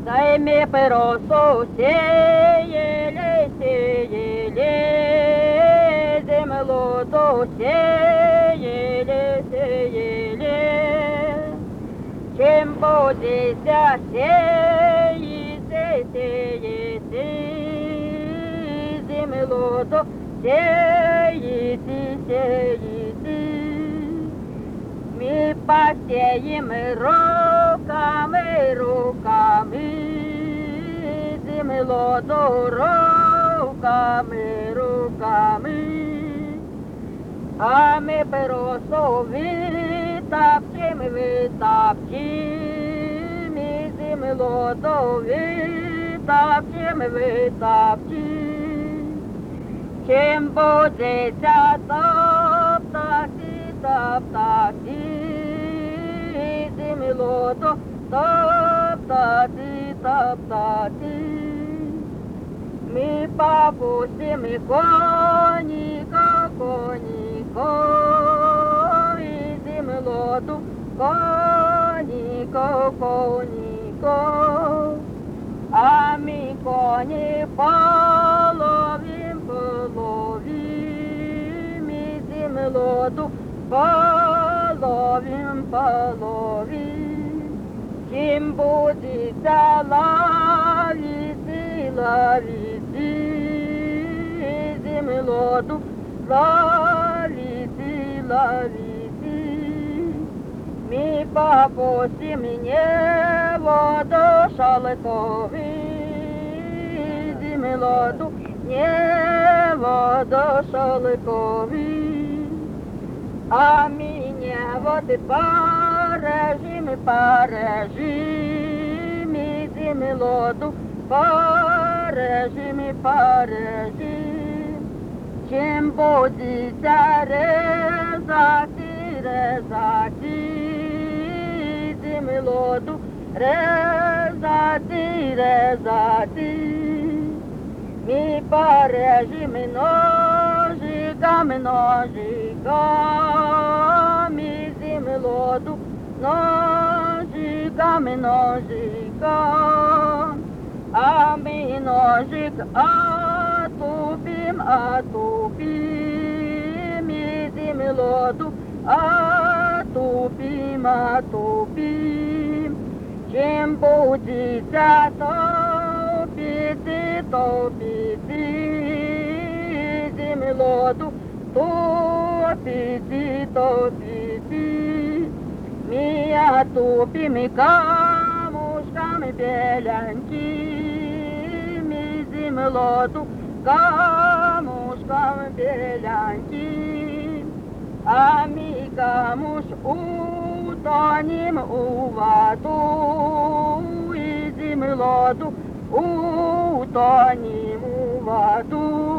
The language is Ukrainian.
Дай ми перосу сеяли, сеяли, землю сеяли, сеяли. Чим будеться сеяти, сеяти, землю сеяти, сеяти. Ми посеем руками, руками, землю руками, руками. А ми перосу витопчем, витопчем, і землю витопчем, витопчем. Чим будеться топтати, топтати, землю топтати, топтати. Ми попустим коніка, коніка, і землю коніка, коніка. А ми коні половим, половим, і землю половим, половим. Чим будеться ловити, ловити, землю ловити, ловити. Ми попустим небо шалковий, землю небо шалковий. А меня вот и порежим, порежим, и землю порежим, порежим. Чем будете резать, резать, землю резать, резать. Мы порежем ножиком, ножиком, и землю ножиком, ножиком. А мы ножик отупим, отупим, и землю отупим, отупим. Чем будете топить, топить, землю топить, топить. Мы отупим камушками беленькими, землю камушками беленькими. А мы камуш утонем у воду, и землю утонем у воду.